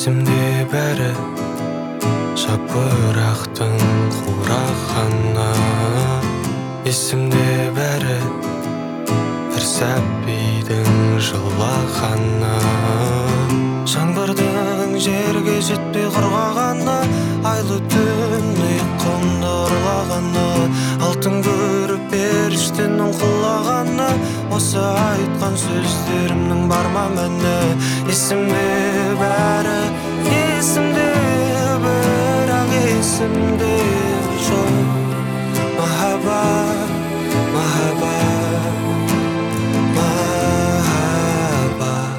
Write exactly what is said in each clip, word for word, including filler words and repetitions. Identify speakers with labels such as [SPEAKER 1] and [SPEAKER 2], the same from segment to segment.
[SPEAKER 1] Есімде бәрі жапырақтың қурағаны, есімде бәрі бір сәбидің жылағаны, жаңбырдың жерге жетпей құрғағаны, айлы түн ұйқымды ұрлағаны, алтын көріп періштенің құлағаны, осы айтқан сөздерімнің бар ма мәні? Есімде бәрі, есімде бірақ есімде жоқ. Махаббат, махаббат, махаббат.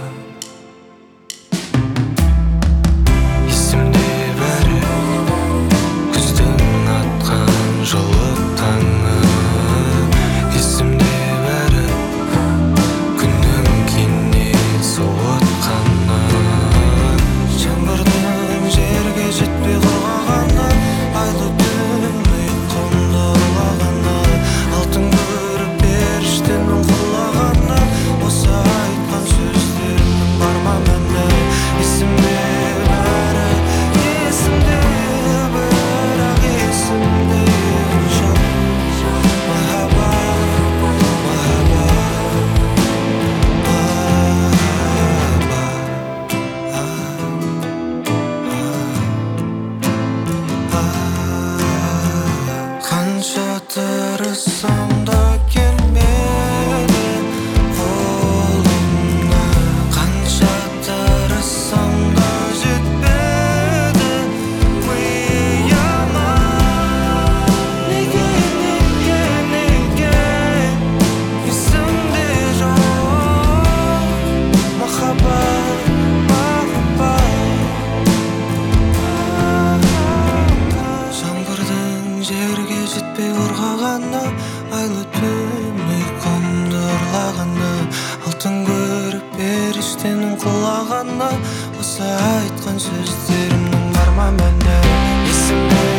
[SPEAKER 1] Есімде бәрі күздің атқан жылы таңы, есімде бәрі күннің кенет суытқаны, жаңбырдың жерге жетпей құрғағаны, айлы түн ұйқымды ұрлағаны, алтын көріп періштенің құлағаны, осы айтқан сөздерімнің бар ма мәні? Есімде бәрі, есімде бірақ есімде жоқ. Махаббат, махаббат, махаббат. Қанша тырыссам да келмеді қолымнан, қанша тырыссам да жетпеді миыма. Неге, неге, неге есімде жоқ? Махаббат, махаббат. Жаңбырдың жерге жетпей ұрғағаны, айлы түн ұйқымды ұрлағаны, алтын көріп періштенің құлағаны, осы айтқан сөздерімнің бар ма мәні? Есімде